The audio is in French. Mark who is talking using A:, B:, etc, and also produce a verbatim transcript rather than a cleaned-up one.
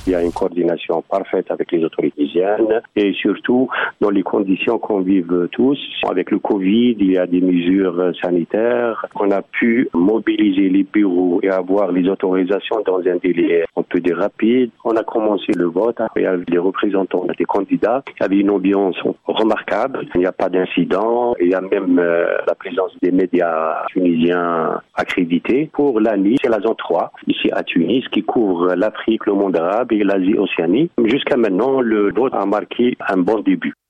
A: Il y a une coordination parfaite avec les autorités tunisiennes et surtout dans les conditions qu'on vive tous. Avec le Covid, il y a des mesures sanitaires. On a pu mobiliser les bureaux et avoir les autorisations dans un délai un peu de rapide. On a commencé le vote avec les représentants des candidats. Il y avait une ambiance remarquable. Il n'y a pas d'incident. Il y a même euh, la présence des médias tunisiens accrédités. Pour l'ANI, c'est la zone trois, ici à Tunis, qui couvre l'Afrique, le monde arabe et l'Asie océanique. Jusqu'à maintenant, le vote a marqué un bon début.